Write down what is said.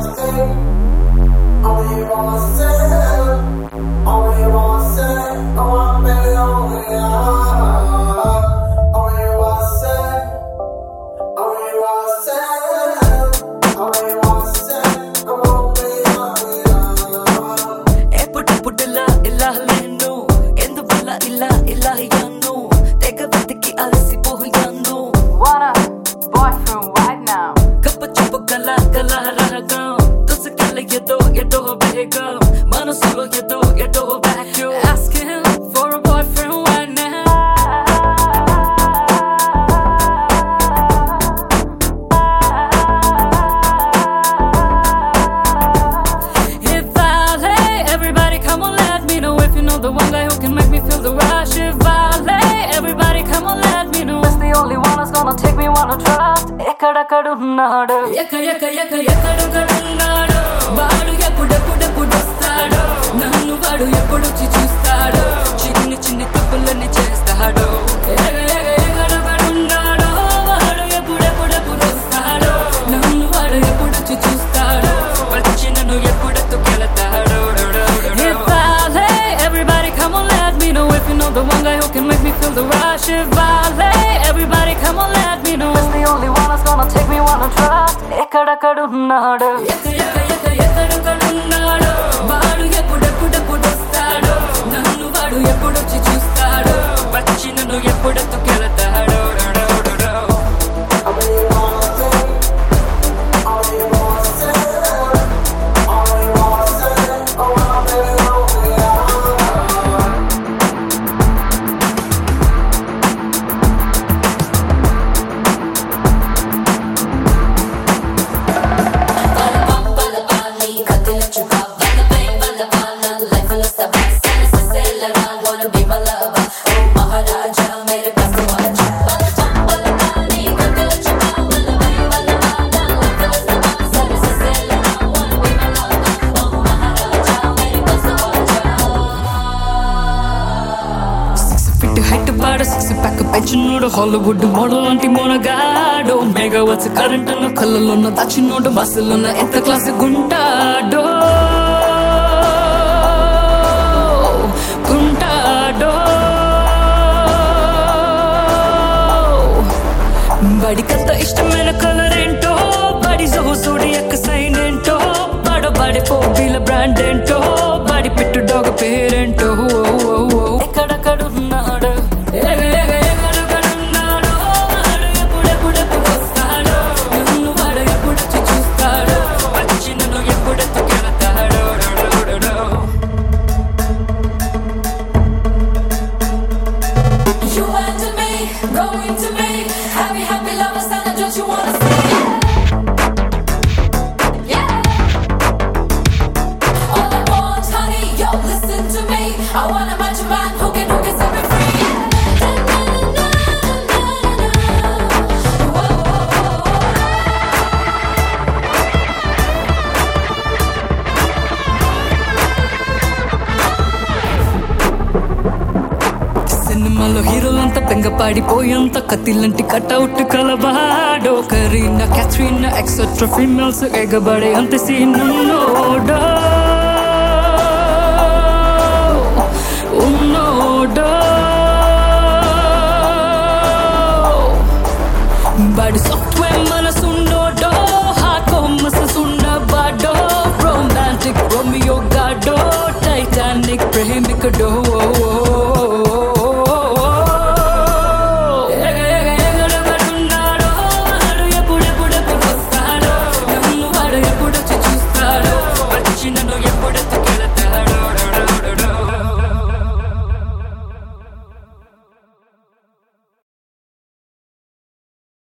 Asking for a boyfriend right now. If Valley, everybody come on, let me know if you know the one guy who can make me feel the rush. If Valley, everybody come on, let me know. It's the only one that's gonna take me on a trust. ఎక్కడెక్కడున్నాడు ఎక్కడెక్కడున్నాడు వాడు ఎప్పుడెప్పుడెప్పుడు వస్తాడు నన్ను వాడు ఎప్పుడొచ్చి చూస్తాడు చిన్ని చిన్ని తప్పులన్నీ చేస్తాడు ఎక్కడెక్కడున్నాడు వాడు ఎప్పుడెప్పుడెప్పుడు వస్తాడు నన్ను వాడు ఎప్పుడొచ్చి చూస్తాడు వచ్చి నన్ను ఎప్పుడెత్తుకెళతాడు. If Valley, everybody come on let me know if you know the one guy who can make me feel the rush. If Valley, everybody come on let me know. It's the only one that's gonna take me on a trust. ఎక్కడెక్కడున్నాడు ఎక్కడెక్కడున్నాడు వాడు ఎప్పుడెప్పుడెప్పుడు వస్తాడు నన్ను వాడు ఎప్పుడొచ్చి చూస్తాడు వచ్చి నన్ను ఎప్పుడెత్తుకెళతాడు. పెంచినోడు Hollywood model లాంటి మోనగాడు mega వచ్చి current అన్న కళ్ళలోన్న దాచినోడు బస్సులున్న ఎంత క్లాస్ గుంటాడో బడికంత ఇష్టమైన కలర్ ఏంటో బడి సోడి యొక్క సైన్ ఏంటో బడో బడి పోబీల బ్రాండ్ ఏంటో బడి పెట్టు డాగ్ పేరేంటో ఎక్కడెక్కడున్నాడు సినిమాలో హీరోలంతా బెంగపాడిపోయేంత కత్తిలంటి కట్అవుట్ కలవాడో కరీనా క్యాథరీనా ఎక్సెట్రా ఫీమేల్స్ ఎగబడే అంత సీన్ ఉన్నోడో బడి సాఫ్ట్వేర్ మనసున్నోడో హార్డ్ మసస్ ఉన్నవాడో రొమాంటిక్ రోమియో గాడో టైటానిక్ ప్రేమికుడో